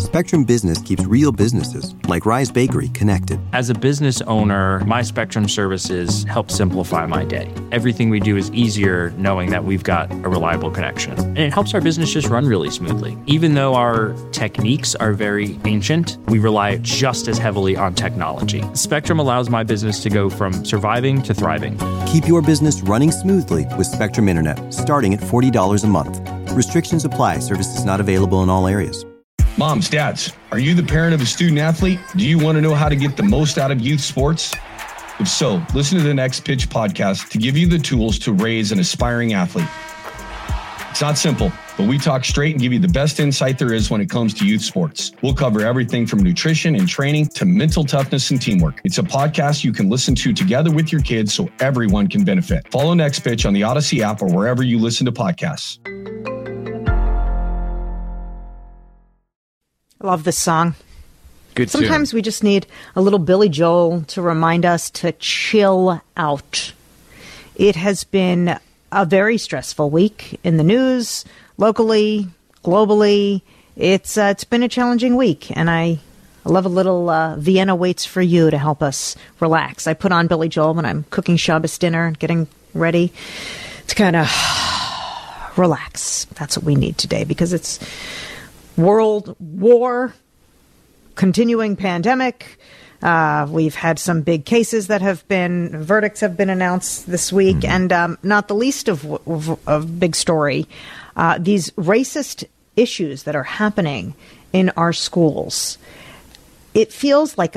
Spectrum Business keeps real businesses, like Rise Bakery, connected. As a business owner, my Spectrum services help simplify my day. Everything we do is easier knowing that we've got a reliable connection. And it helps our business just run really smoothly. Even though our techniques are very ancient, we rely just as heavily on technology. Spectrum allows my business to go from surviving to thriving. Keep your business running smoothly with Spectrum Internet, starting at $40 a month. Restrictions apply. Services not available in all areas. Moms, dads, are you the parent of a student athlete? Do you want to know how to get the most out of youth sports? If so, listen to the Next Pitch podcast to give you the tools to raise an aspiring athlete. It's not simple, but we talk straight and give you the best insight there is when it comes to youth sports. We'll cover everything from nutrition and training to mental toughness and teamwork. It's a podcast you can listen to together with your kids so everyone can benefit. Follow Next Pitch on the Odyssey app or wherever you listen to podcasts. I love this song. Good Sometimes tune. we just need a little Billy Joel to remind us to chill out. It has been a very stressful week in the news, locally, globally. It's been a challenging week, and I love a little Vienna Waits for You to help us relax. I put on Billy Joel when I'm cooking Shabbos dinner and getting ready to kind of relax. That's what we need today, because it's world war, continuing pandemic. We've had some big cases that verdicts have been announced this week, and not the least of big story, these racist issues that are happening in our schools. It feels like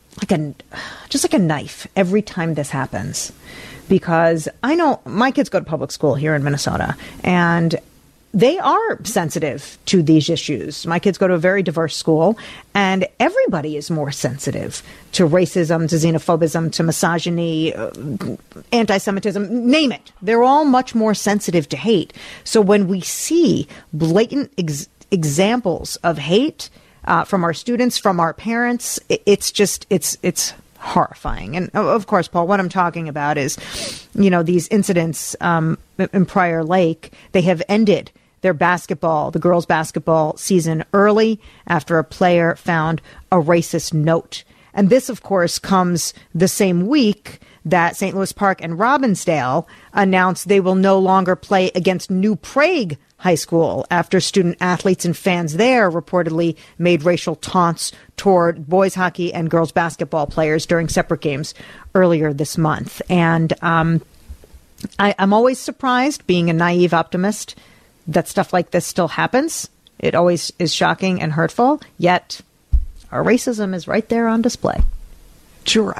just like a knife every time this happens, because I know my kids go to public school here in Minnesota, and they are sensitive to these issues. My kids go to a very diverse school, and everybody is more sensitive to racism, to xenophobism, to misogyny, anti-Semitism, name it. They're all much more sensitive to hate. So when we see blatant examples of hate from our students, from our parents, it's horrifying. And of course, Paul, what I'm talking about is, these incidents in Prior Lake. They have ended the girls' basketball season early after a player found a racist note. And this, of course, comes the same week that St. Louis Park and Robbinsdale announced they will no longer play against New Prague High School after student athletes and fans there reportedly made racial taunts toward boys hockey and girls basketball players during separate games earlier this month. And I'm always surprised, being a naive optimist, that stuff like this still happens. It always is shocking and hurtful, yet our racism is right there on display. Sure.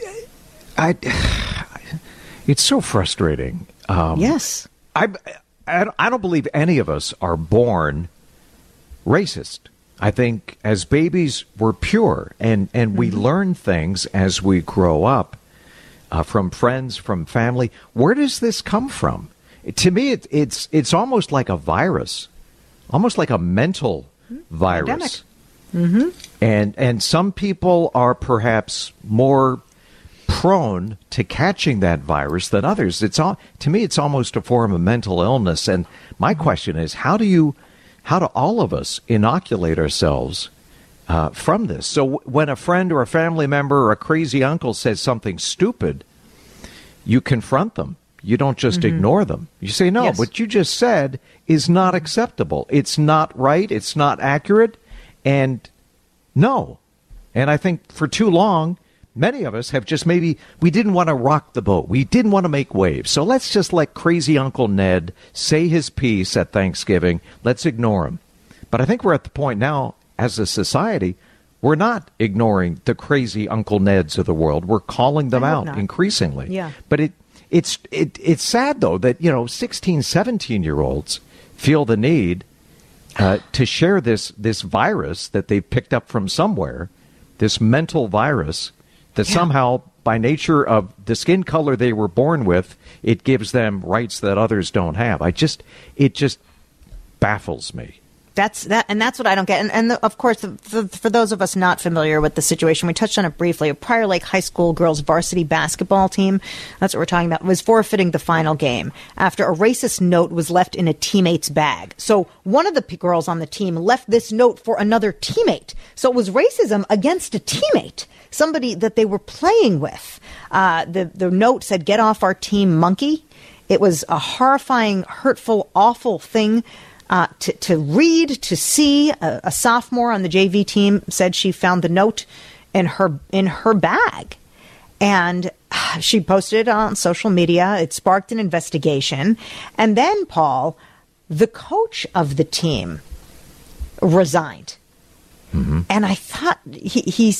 It's so frustrating. Yes. I don't believe any of us are born racist. I think as babies we're pure, and we learn things as we grow up from friends, from family. Where does this come from? To me, it's almost like a virus, almost like a mental virus. Mm-hmm. And some people are perhaps more prone to catching that virus than others. To me, it's almost a form of mental illness. And my question is, how do all of us inoculate ourselves from this? So when a friend or a family member or a crazy uncle says something stupid, you confront them. You don't just ignore them. You say, no, Yes. what you just said is not acceptable. It's not right. It's not accurate. And no. And I think for too long, many of us have just we didn't want to rock the boat. We didn't want to make waves. So let's just let crazy Uncle Ned say his piece at Thanksgiving. Let's ignore him. But I think we're at the point now, as a society, we're not ignoring the crazy Uncle Neds of the world. We're calling them out increasingly. Yeah. But it's sad, though, that 16, 17-year-olds feel the need to share this virus that they picked up from somewhere, this mental virus that somehow, by nature of the skin color they were born with, it gives them rights that others don't have. It just baffles me. That's what I don't get. And of course, for those of us not familiar with the situation, we touched on it briefly. A Prior Lake High School girls varsity basketball team, that's what we're talking about, was forfeiting the final game after a racist note was left in a teammate's bag. So one of the girls on the team left this note for another teammate. So it was racism against a teammate, somebody that they were playing with. The note said, "Get off our team, monkey." It was a horrifying, hurtful, awful thing to read, to see. A sophomore on the JV team said she found the note in her bag, and she posted it on social media. It sparked an investigation, and then Paul, the coach of the team, resigned. Mm-hmm. And I thought he's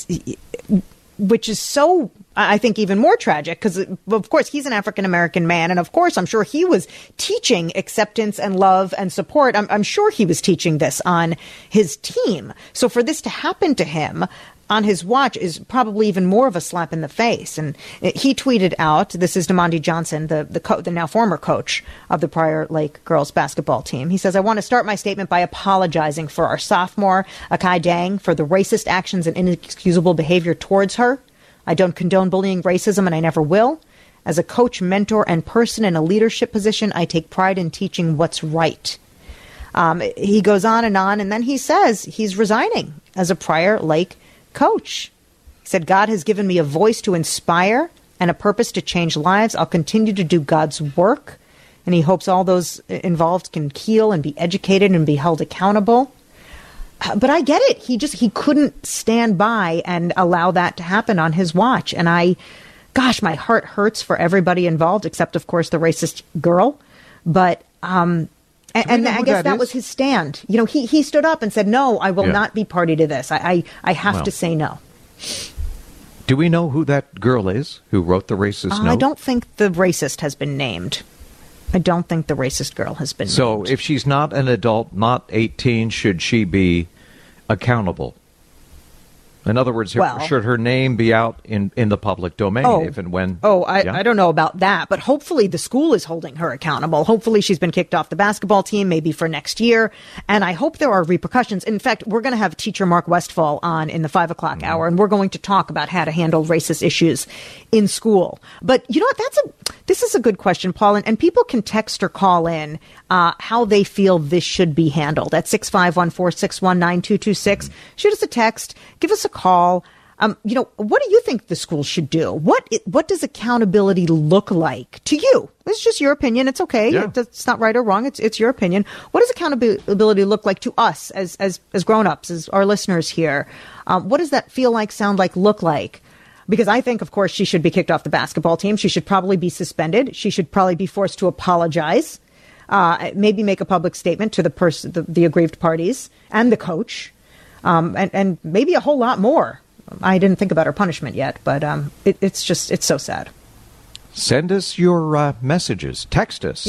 which is so, I think, even more tragic because, of course, he's an African-American man. And, of course, I'm sure he was teaching acceptance and love and support. I'm sure he was teaching this on his team. So for this to happen to him on his watch is probably even more of a slap in the face. And he tweeted out, this is Damandi Johnson, the now former coach of the Prior Lake girls basketball team. He says, "I want to start my statement by apologizing for our sophomore, Akai Dang, for the racist actions and inexcusable behavior towards her. I don't condone bullying, racism, and I never will. As a coach, mentor, and person in a leadership position, I take pride in teaching what's right." He goes on, and then he says he's resigning as a Prior Lake coach. He said, "God has given me a voice to inspire and a purpose to change lives. I'll continue to do God's work." And he hopes all those involved can heal and be educated and be held accountable. But I get it. He couldn't stand by and allow that to happen on his watch. And my heart hurts for everybody involved, except, of course, the racist girl. But, and I guess that was his stand. You know, he stood up and said, "No, I will not be party to this. I have to say no." Do we know who that girl is who wrote the racist note? I don't think the racist has been named. I don't think the racist girl has been named. So if she's not an adult, not 18, should she be accountable? In other words, should her name be out in the public domain if and when? I don't know about that, but hopefully the school is holding her accountable. Hopefully she's been kicked off the basketball team, maybe for next year. And I hope there are repercussions. In fact, we're going to have teacher Mark Westfall on in the 5 o'clock hour, and we're going to talk about how to handle racist issues in school. But you know what? This is a good question, Paul, and people can text or call in how they feel this should be handled at 651-461-9226. Shoot us a text. Give us a call. What do you think the school should do? What does accountability look like to you? It's just your opinion. It's okay. Yeah. It's not right or wrong. It's your opinion. What does accountability look like to us as grown-ups, as our listeners here? What does that feel like, sound like, look like? Because I think, of course, she should be kicked off the basketball team. She should probably be suspended. She should probably be forced to apologize, maybe make a public statement to the aggrieved parties and the coach, and maybe a whole lot more. I didn't think about her punishment yet, but it's so sad. Send us your messages. Text us,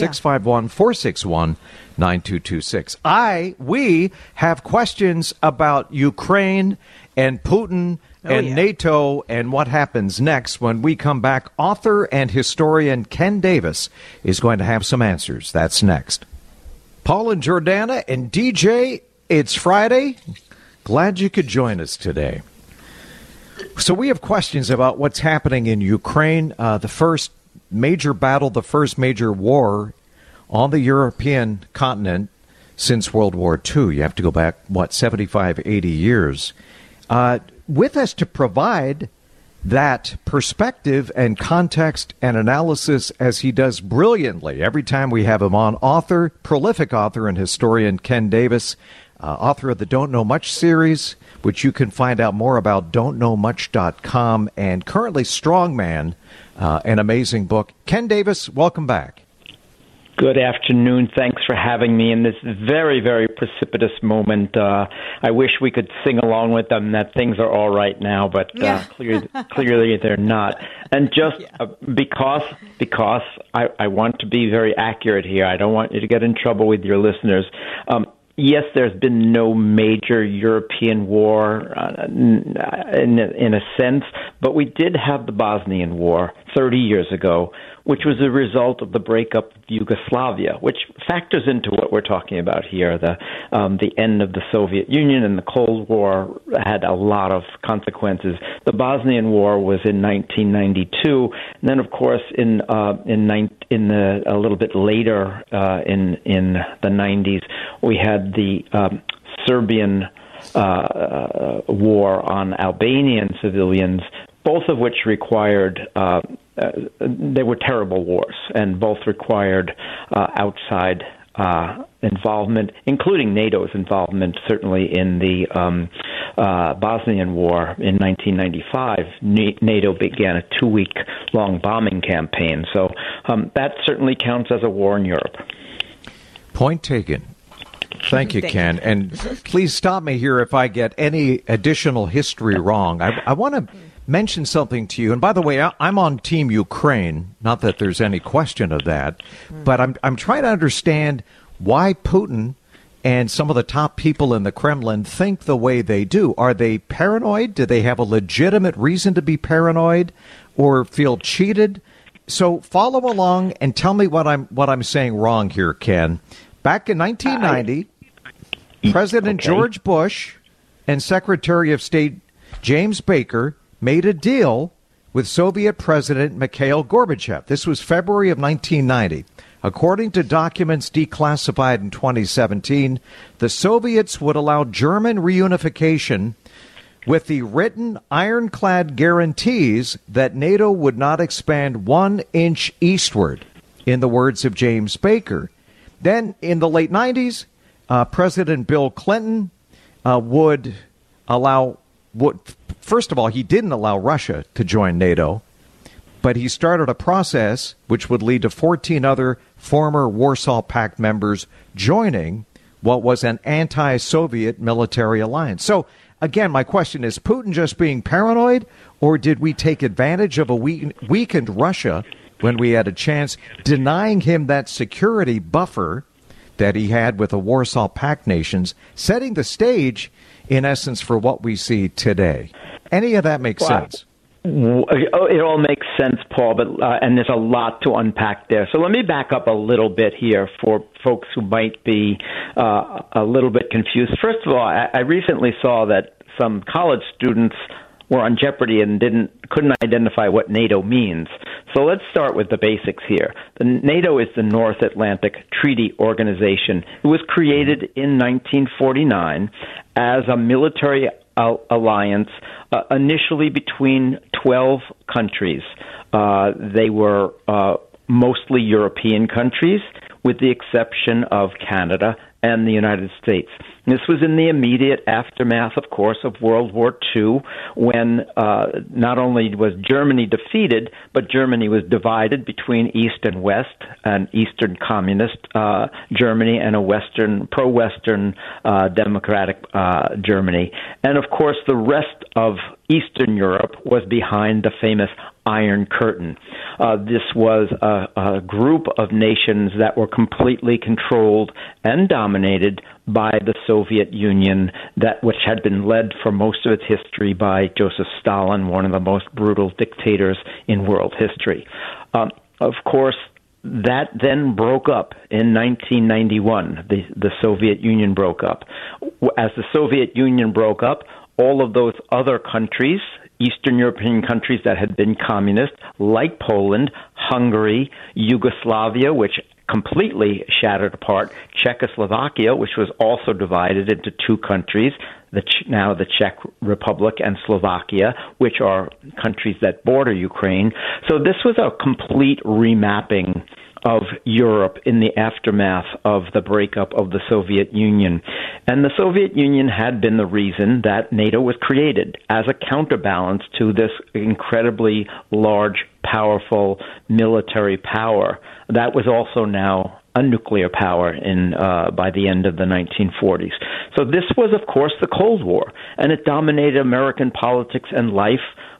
651-461-9226. We have questions about Ukraine and Putin and NATO and what happens next. When we come back, author and historian Ken Davis is going to have some answers. That's next. Paul and Jordana and DJ, it's Friday. Glad you could join us today. So we have questions about what's happening in Ukraine, the first major battle, the first major war on the European continent since World War II. You have to go back, 75, 80 years. With us to provide that perspective and context and analysis, as he does brilliantly every time we have him on, prolific author and historian Ken Davis, author of the Don't Know Much series, which you can find out more about, don'tknowmuch.com, and currently Strongman, an amazing book. Ken Davis, welcome back. Good afternoon. Thanks for having me in this very, very precipitous moment. I wish we could sing along with them that things are all right now, but clearly they're not. And just because I want to be very accurate here, I don't want you to get in trouble with your listeners. Yes, there's been no major European war in a sense, But we did have the Bosnian War 30 years ago, which was a result of the breakup of Yugoslavia, which factors into what we're talking about here. The end of the Soviet Union and the Cold War had a lot of consequences. The Bosnian War was in 1992, and then, of course, a little bit later in the 90s, we had the Serbian war on Albanian civilians, both of which required, they were terrible wars, and both required outside involvement, including NATO's involvement, certainly in the Bosnian War in 1995. NATO began a 2-week-long bombing campaign. So that certainly counts as a war in Europe. Point taken. Thank you, Ken. And please stop me here if I get any additional history wrong. I want to mention something to you. And by the way, I'm on Team Ukraine. Not that there's any question of that. But I'm trying to understand why Putin and some of the top people in the Kremlin think the way they do. Are they paranoid? Do they have a legitimate reason to be paranoid or feel cheated? So follow along and tell me what I'm saying wrong here, Ken. Back in 1990, President George Bush and Secretary of State James Baker made a deal with Soviet President Mikhail Gorbachev. This was February of 1990. According to documents declassified in 2017, the Soviets would allow German reunification with the written ironclad guarantees that NATO would not expand 1 inch eastward, in the words of James Baker. Then, in the late 90s, President Bill Clinton first of all, he didn't allow Russia to join NATO, but he started a process which would lead to 14 other former Warsaw Pact members joining what was an anti-Soviet military alliance. So, again, my question is Putin just being paranoid, or did we take advantage of a weakened Russia when we had a chance, denying him that security buffer that he had with the Warsaw Pact nations, setting the stage, in essence, for what we see today? Any of that makes sense? It all makes sense, Paul, but and there's a lot to unpack there. So let me back up a little bit here for folks who might be a little bit confused. First of all, I recently saw that some college students were on Jeopardy and couldn't identify what NATO means. So let's start with the basics here. The NATO is the North Atlantic Treaty Organization. It was created in 1949 as a military alliance, initially between 12 countries. They were mostly European countries, with the exception of Canada and the United States. This was in the immediate aftermath, of course, of World War II, when not only was Germany defeated, but Germany was divided between East and West, an Eastern communist Germany and a pro-Western democratic Germany. And, of course, the rest of Eastern Europe was behind the famous Iron Curtain. This was a group of nations that were completely controlled and dominated by the Soviet Union, which had been led for most of its history by Joseph Stalin, one of the most brutal dictators in world history. Of course, that then broke up in 1991. The Soviet Union broke up. As the Soviet Union broke up, all of those other countries, Eastern European countries that had been communist, like Poland, Hungary, Yugoslavia, which completely shattered apart, Czechoslovakia, which was also divided into two countries, now the Czech Republic and Slovakia, which are countries that border Ukraine. So this was a complete remapping of Europe in the aftermath of the breakup of the Soviet Union. And the Soviet Union had been the reason that NATO was created as a counterbalance to this incredibly large, powerful military power that was also now a nuclear power by the end of the 1940s. So this was, of course, the Cold War, and it dominated American politics and life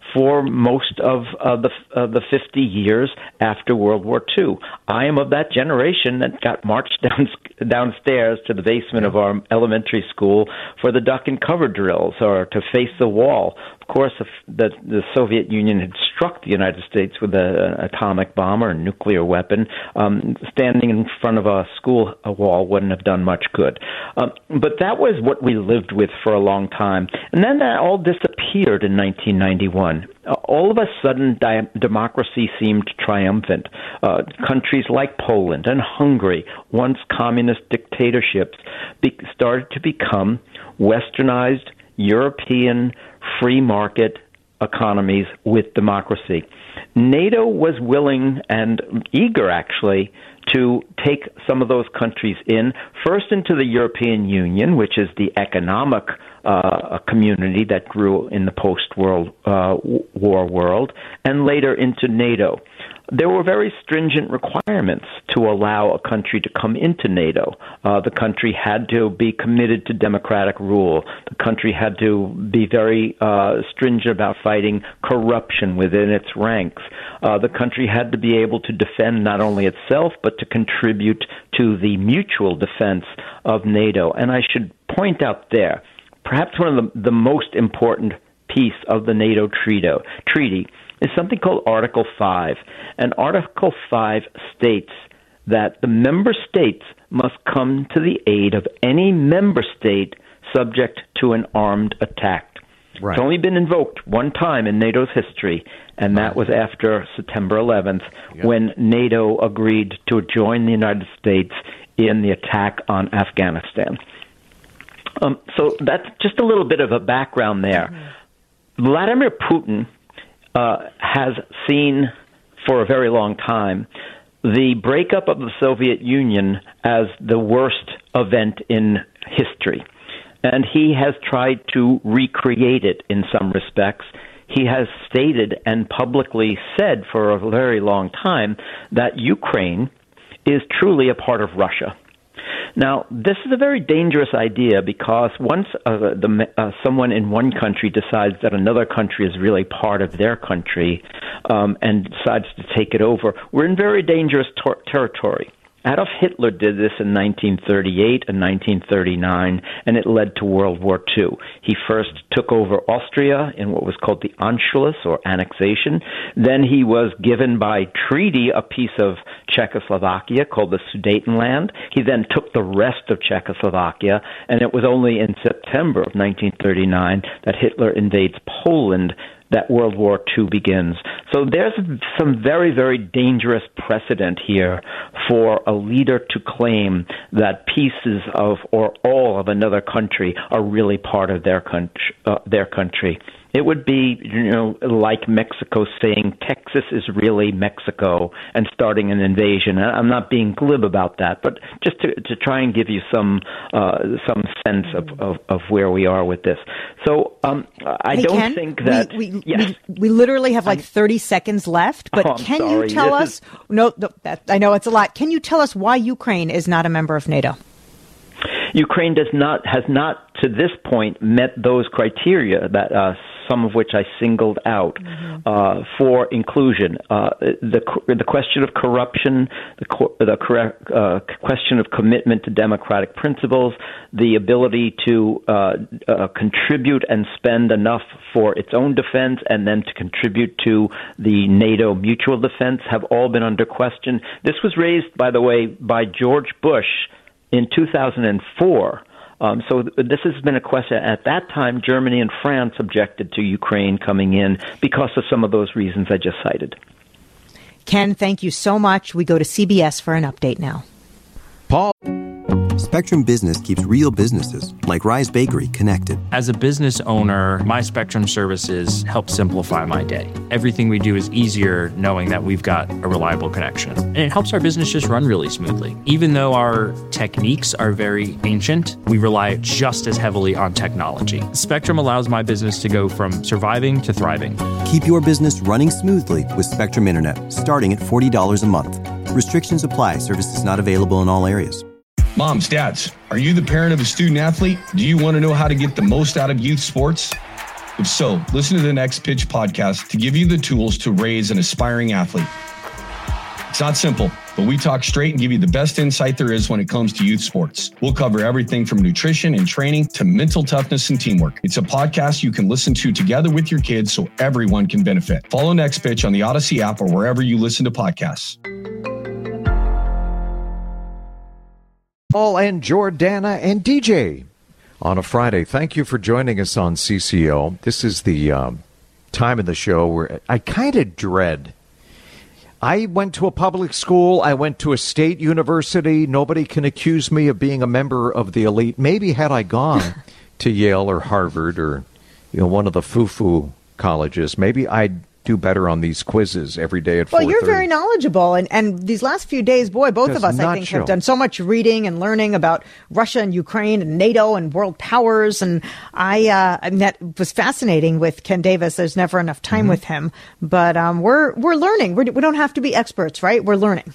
for most of the 50 years after World War II. I am of that generation that got marched downstairs to the basement of our elementary school for the duck and cover drills or to face the wall. Of course, if the Soviet Union had struck the United States with an atomic bomb or a nuclear weapon, standing in front of a school wall wouldn't have done much good. But that was what we lived with for a long time. And then that all disappeared in 1991. All of a sudden, democracy seemed triumphant. Countries like Poland and Hungary, once communist dictatorships, started to become westernized, European, free market economies with democracy. NATO was willing and eager, actually, to take some of those countries first into the European Union, which is the economic community that grew in the post-World War world, and later into NATO. There were very stringent requirements to allow a country to come into NATO. The country had to be committed to democratic rule. The country had to be very stringent about fighting corruption within its ranks. The country had to be able to defend not only itself, but to contribute to the mutual defense of NATO. And I should point out there, perhaps one of the most important piece of the NATO treaty is something called Article 5. And Article 5 states that the member states must come to the aid of any member state subject to an armed attack. Right. It's only been invoked one time in NATO's history, and that was after September 11th, when NATO agreed to join the United States in the attack on Afghanistan. So that's just a little bit of a background there. Mm-hmm. Vladimir Putin has seen for a very long time the breakup of the Soviet Union as the worst event in history. And he has tried to recreate it in some respects. He has stated and publicly said for a very long time that Ukraine is truly a part of Russia. Now, this is a very dangerous idea because once someone in one country decides that another country is really part of their country and decides to take it over, we're in very dangerous territory. Adolf Hitler did this in 1938 and 1939, and it led to World War II. He first took over Austria in what was called the Anschluss, or annexation. Then he was given by treaty a piece of Czechoslovakia called the Sudetenland. He then took the rest of Czechoslovakia, and it was only in September of 1939 that Hitler invades Poland that World War II begins. So there's some very, very dangerous precedent here for a leader to claim that pieces of or all of another country are really part of their country. It would be, like Mexico saying Texas is really Mexico and starting an invasion. I'm not being glib about that, but just to try and give you some sense of where we are with this. So I don't Ken, think that we literally have like 30 seconds left. But can you tell us? No, I know it's a lot. Can you tell us why Ukraine is not a member of NATO? Ukraine has not to this point met those criteria that some of which I singled out for inclusion. The question of corruption, the question of commitment to democratic principles, the ability to contribute and spend enough for its own defense and then to contribute to the NATO mutual defense have all been under question. This was raised, by the way, by George Bush in 2004. So this has been a question. At that time, Germany and France objected to Ukraine coming in because of some of those reasons I just cited. Ken, thank you so much. We go to CBS for an update now. Paul. Spectrum Business keeps real businesses, like Rise Bakery, connected. As a business owner, my Spectrum services help simplify my day. Everything we do is easier knowing that we've got a reliable connection. And it helps our business just run really smoothly. Even though our techniques are very ancient, we rely just as heavily on technology. Spectrum allows my business to go from surviving to thriving. Keep your business running smoothly with Spectrum Internet, starting at $40 a month. Restrictions apply. Services not available in all areas. Moms, dads, are you the parent of a student athlete? Do you want to know how to get the most out of youth sports? If so, listen to the Next Pitch podcast to give you the tools to raise an aspiring athlete. It's not simple, but we talk straight and give you the best insight there is when it comes to youth sports. We'll cover everything from nutrition and training to mental toughness and teamwork. It's a podcast you can listen to together with your kids so everyone can benefit. Follow Next Pitch on the Odyssey app or wherever you listen to podcasts. Paul and Jordana and DJ on a Friday. Thank you for joining us on CCO. This is the time in the show where I kind of dread. I went to a public school. I went to a state university. Nobody can accuse me of being a member of the elite. Maybe had I gone to Yale or Harvard or one of the foo-foo colleges, maybe I'd do better on these quizzes every day at 4:30. Well, you're very knowledgeable, and these last few days, boy, both of us, I think, have done so much reading and learning about Russia and Ukraine and NATO and world powers, and that was fascinating with Ken Davis. There's never enough time with him, but we're learning. We don't have to be experts, right? We're learning.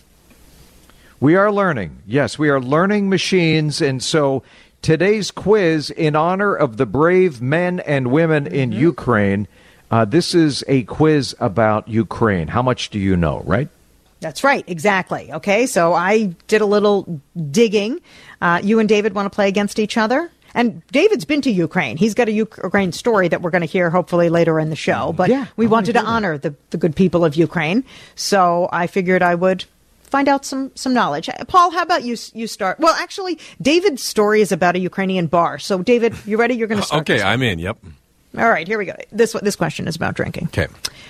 We are learning. Yes, we are learning machines, and so today's quiz in honor of the brave men and women in Ukraine. This is a quiz about Ukraine. How much do you know, right? That's right. Exactly. Okay. So I did a little digging. You and David want to play against each other? And David's been to Ukraine. He's got a Ukraine story that we're going to hear hopefully later in the show. But we wanted to honor the good people of Ukraine. So I figured I would find out some knowledge. Paul, how about you start? Well, actually, David's story is about a Ukrainian bar. So, David, you ready? You're going to start. Okay, I'm in. Yep. All right, here we go. This question is about drinking. Okay.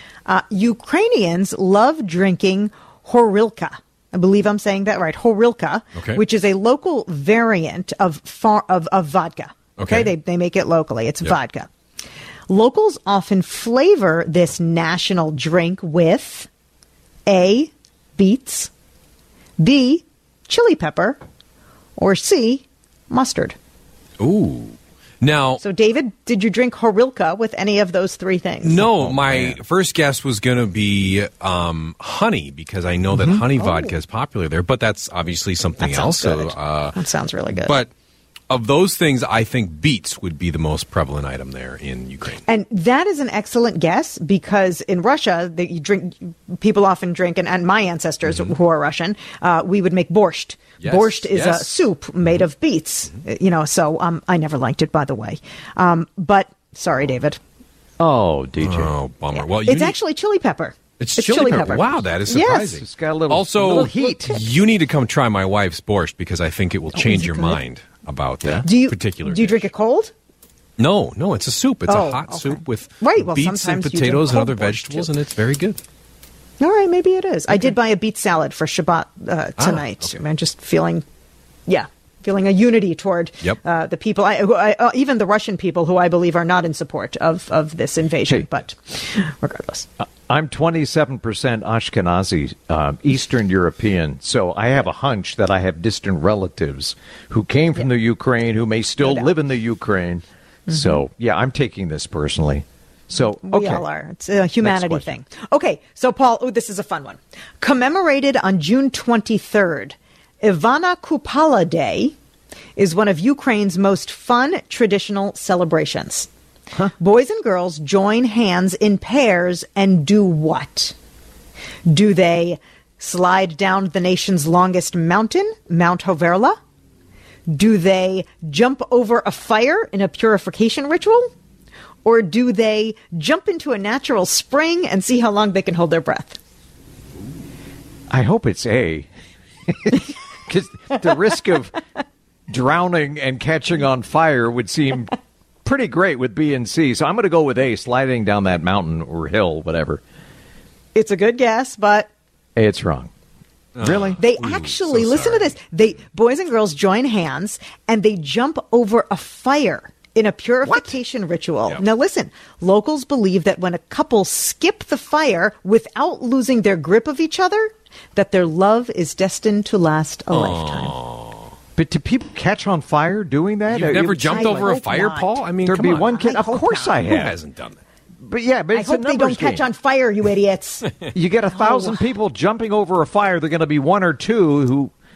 Ukrainians love drinking horilka. I believe I'm saying that right. Horilka, which is a local variant of vodka. Okay. They make it locally. It's vodka. Locals often flavor this national drink with A, beets, B, chili pepper, or C, mustard. Ooh. Now, so, David, did you drink horilka with any of those three things? No, my first guess was going to be honey, because I know that honey vodka is popular there, but that's obviously something else. So, that sounds really good. But of those things, I think beets would be the most prevalent item there in Ukraine. And that is an excellent guess, because in Russia, people often drink, and my ancestors who are Russian, we would make borscht. Yes, borscht is a soup made of beets, so I never liked it, by the way. But sorry, David. Oh, DJ. Oh, bummer. Yeah. Well, it's actually chili pepper. It's chili pepper. Wow, that is surprising. Yes. It's got a little heat. You need to come try my wife's borscht, because I think it will change your mind about that particular Do you drink it cold? No, it's a soup. It's a hot soup with beets and potatoes and other vegetables, and it's very good. All right, maybe it is. Okay. I did buy a beet salad for Shabbat tonight. I'm just feeling a unity toward the people, even the Russian people, who I believe are not in support of this invasion. But regardless. I'm 27% Ashkenazi, Eastern European, so I have a hunch that I have distant relatives who came from the Ukraine, who may still live in the Ukraine. So, I'm taking this personally. So, we all are. It's a humanity thing. Okay, so Paul, this is a fun one. Commemorated on June 23rd, Ivana Kupala Day is one of Ukraine's most fun traditional celebrations. Boys and girls join hands in pairs and do what? Do they slide down the nation's longest mountain, Mount Hoverla? Do they jump over a fire in a purification ritual? Or do they jump into a natural spring and see how long they can hold their breath? I hope it's A. Because the risk of drowning and catching on fire would seem pretty great with B and C. So I'm going to go with A, sliding down that mountain or hill, whatever. It's a good guess, but it's wrong. Really? They actually, listen to this. Boys and girls join hands and they jump over a fire in a purification ritual. Yep. Now listen, locals believe that when a couple skip the fire without losing their grip of each other, that their love is destined to last a lifetime. But do people catch on fire doing that? You've never jumped over a fire, Paul? I mean, there'd be one kid. Of course I have. Who hasn't done that? But it's I hope they don't catch on fire, you idiots. You get 1,000 people jumping over a fire. They're going to be one or two who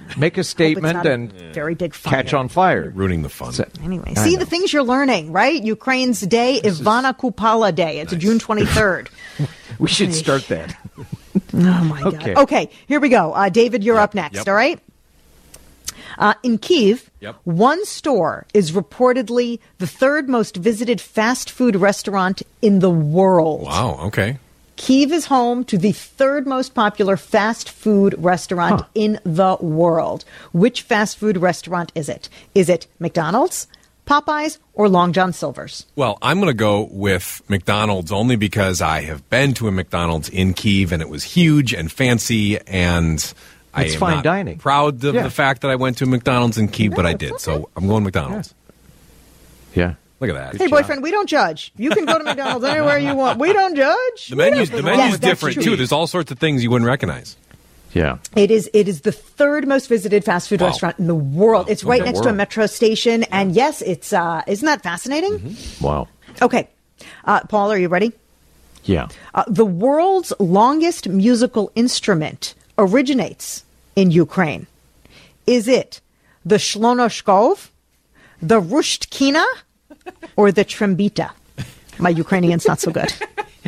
make a statement and very big fire. catch on fire. Ruining the fun. Anyway, see the things you're learning, right? Ukraine's Day, Ivana Kupala Day. It's June 23rd. We should start that. Oh, my God. Okay, here we go. David, you're up next, all right? In Kyiv, one store is reportedly the third most visited fast food restaurant in the world. Wow, okay. Kyiv is home to the third most popular fast food restaurant in the world. Which fast food restaurant is it? Is it McDonald's, Popeyes, or Long John Silver's? Well, I'm going to go with McDonald's only because I have been to a McDonald's in Kyiv and it was huge and fancy, and it's I am fine not dining. proud of the fact that I went to McDonald's in Kyiv, but I did. So I'm going McDonald's. Yeah. Look at that. Hey, boyfriend, we don't judge. You can go to McDonald's anywhere you want. We don't judge. The menu's Yes, different, that's too. true. There's all sorts of things you wouldn't recognize. Yeah. It is the third most visited fast food restaurant in the world. It's right next to a metro station. And yes, it's isn't that fascinating? Wow. Okay. Paul, are you ready? Yeah. The world's longest musical instrument originates in Ukraine. Is it the shlonoshkov, the rushtkina, or the trembita? My Ukrainian's not so good.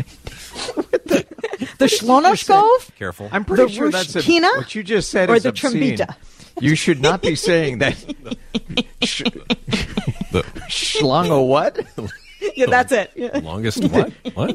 The shlonoshkov? Careful. I'm pretty The sure that's rushkina what you just said or is the obscene. trembita? You should not be saying that. The Schlongo what? Yeah, that's it. Yeah. longest what? What?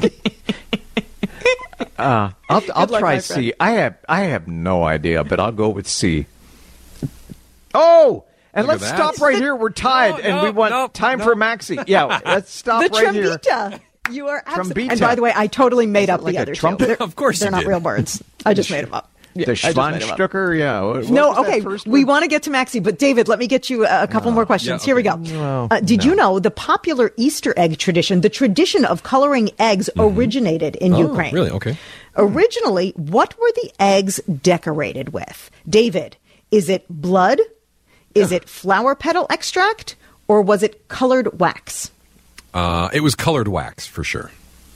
I'll luck, try my C. I have no idea, but I'll go with C. Oh, and Look at let's that. stop right here. We're tied, and we want time for Maxie. Yeah, let's stop The right here. trembita. You are absolutely. Trembita. And by the way, I totally made up like the a other trumpet? two. They're- Of course they're you not did. real words. I just made them up. The Schwanstucker, yeah. What No, was that okay. first We one? want to get to Maxie, but David, let me get you a couple more questions. yeah, Here we okay. go. Did you know the popular Easter egg tradition, the tradition of coloring eggs, originated in Ukraine? Really? Okay. Originally, what were the eggs decorated with? David, is it blood? Is it flower petal extract? Or was it colored wax? It was colored wax, for sure.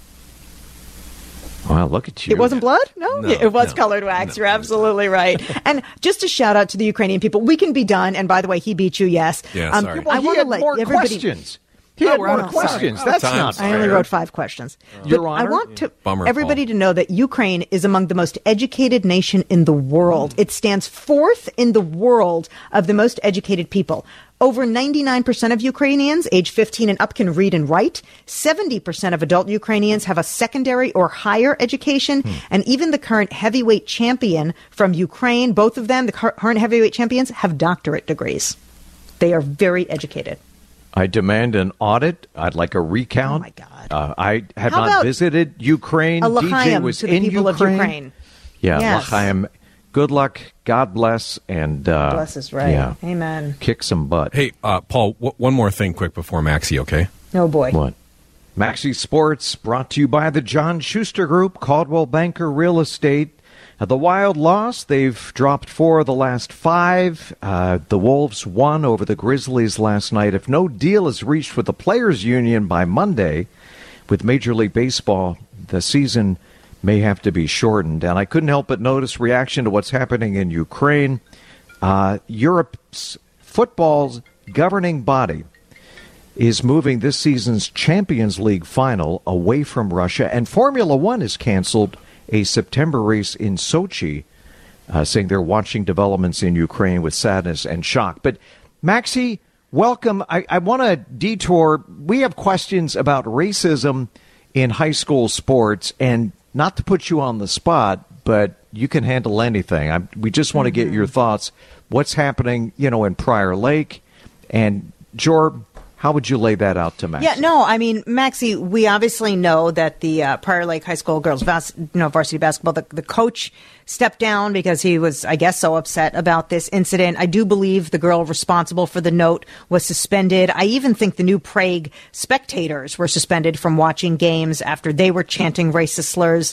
Wow, look at you. It wasn't blood? No, No, it was no, colored wax. no, You're absolutely right. And just a shout out to the Ukrainian people. We can be done. And by the way, he beat you, yes. Yeah, sorry. Well, I he want to had let more everybody. questions. He had we're out more of time. questions. Out of That's time. not I only fair. wrote 5 questions. Your But I Honor? want to Bummer, everybody Paul. to know that Ukraine is among the most educated nation in the world. It stands 4th in the world of the most educated people. Over 99% of Ukrainians age 15 and up can read and write. 70% of adult Ukrainians have a secondary or higher education. And even the current heavyweight champion from Ukraine, both of them, the current heavyweight champions, have doctorate degrees. They are very educated. I demand an audit. I'd like a recount. Oh, my God. I have How not about visited Ukraine. A DJ l'chaim was to the in people Ukraine. of Ukraine. Yeah, Yes. l'chaim. Good luck. God bless. And Bless is right. Yeah, Amen. kick some butt. Hey, Paul, one more thing quick before Maxie, okay? Oh, boy. What? Maxi Sports brought to you by the John Schuster Group, Caldwell Banker Real Estate. The Wild lost. They've dropped 4 of the last 5. The Wolves won over the Grizzlies last night. If no deal is reached with the Players Union by Monday with Major League Baseball, the season may have to be shortened. And I couldn't help but notice reaction to what's happening in Ukraine. Europe's football's governing body is moving this season's Champions League final away from Russia, and Formula One has canceled a September race in Sochi, saying they're watching developments in Ukraine with sadness and shock. But Maxie, welcome. I want to detour. We have questions about racism in high school sports, and not to put you on the spot, but you can handle anything. We just want to get your thoughts. What's happening, in Prior Lake? And Jorb, how would you lay that out to Maxie? Yeah, no, I mean, Maxie, we obviously know that the Prior Lake High School girls varsity basketball, the coach stepped down because he was, I guess, so upset about this incident. I do believe the girl responsible for the note was suspended. I even think the new Prague spectators were suspended from watching games after they were chanting racist slurs.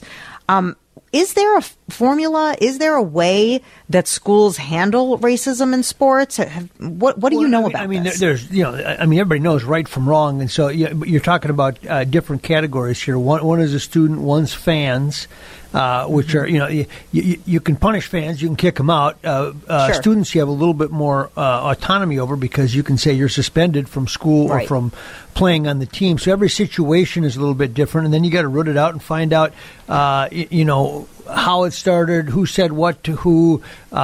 Is there a formula? Is there a way that schools handle racism in sports? What do you know about this? There's, everybody knows right from wrong, and so you're talking about different categories here. One is a student, one's fans. which are, you can punish fans, you can kick them out. Sure. Students, you have a little bit more autonomy over because you can say you're suspended from school or from playing on the team. So every situation is a little bit different, and then you got to root it out and find out, how it started, who said what to who.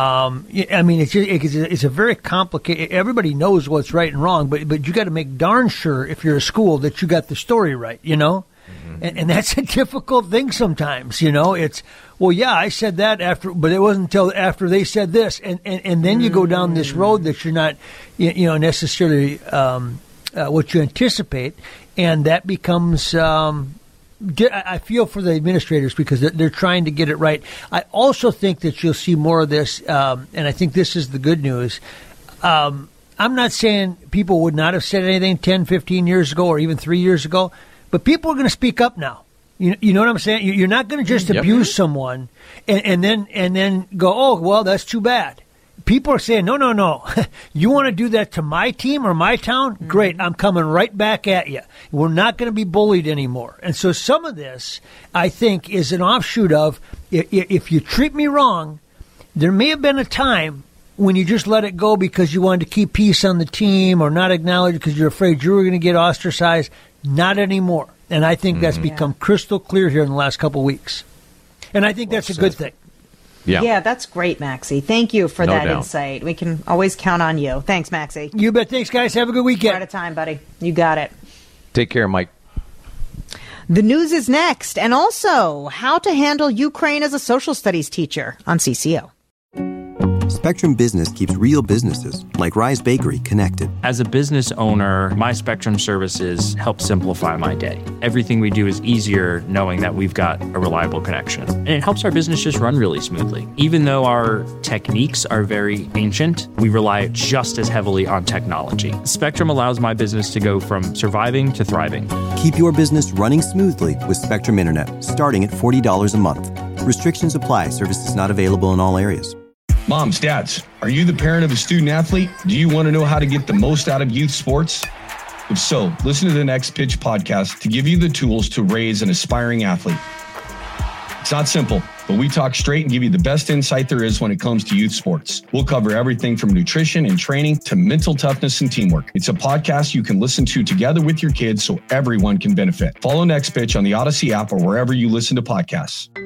It's a very complicated. Everybody knows what's right and wrong, but you got to make darn sure if you're a school that you got the story right. And that's a difficult thing sometimes. It's I said that after, but it wasn't until after they said this, and then you go down this road that you're not necessarily what you anticipate, and that becomes. I feel for the administrators because they're trying to get it right. I also think that you'll see more of this, and I think this is the good news. I'm not saying people would not have said anything 10, 15 years ago or even 3 years ago, but people are going to speak up now. You know what I'm saying? You're not going to just abuse someone and then go, oh, well, that's too bad. People are saying, no. You want to do that to my team or my town? Great. I'm coming right back at you. We're not going to be bullied anymore. And so some of this, I think, is an offshoot of if you treat me wrong, there may have been a time when you just let it go because you wanted to keep peace on the team or not acknowledge because you're afraid you were going to get ostracized. Not anymore. And I think that's become crystal clear here in the last couple of weeks. And I think that's a good thing. Yeah, that's great, Maxie. Thank you for that insight. We can always count on you. Thanks, Maxie. You bet. Thanks, guys. Have a good weekend. We're out of time, buddy. You got it. Take care, Mike. The news is next, and also how to handle Ukraine as a social studies teacher on CCO. Spectrum Business keeps real businesses, like Rise Bakery, connected. As a business owner, my Spectrum services help simplify my day. Everything we do is easier knowing that we've got a reliable connection. And it helps our business just run really smoothly. Even though our techniques are very ancient, we rely just as heavily on technology. Spectrum allows my business to go from surviving to thriving. Keep your business running smoothly with Spectrum Internet, starting at $40 a month. Restrictions apply. Services not available in all areas. Moms, dads, are you the parent of a student athlete? Do you want to know how to get the most out of youth sports? If so, listen to the Next Pitch podcast to give you the tools to raise an aspiring athlete. It's not simple, but we talk straight and give you the best insight there is when it comes to youth sports. We'll cover everything from nutrition and training to mental toughness and teamwork. It's a podcast you can listen to together with your kids so everyone can benefit. Follow Next Pitch on the Odyssey app or wherever you listen to podcasts.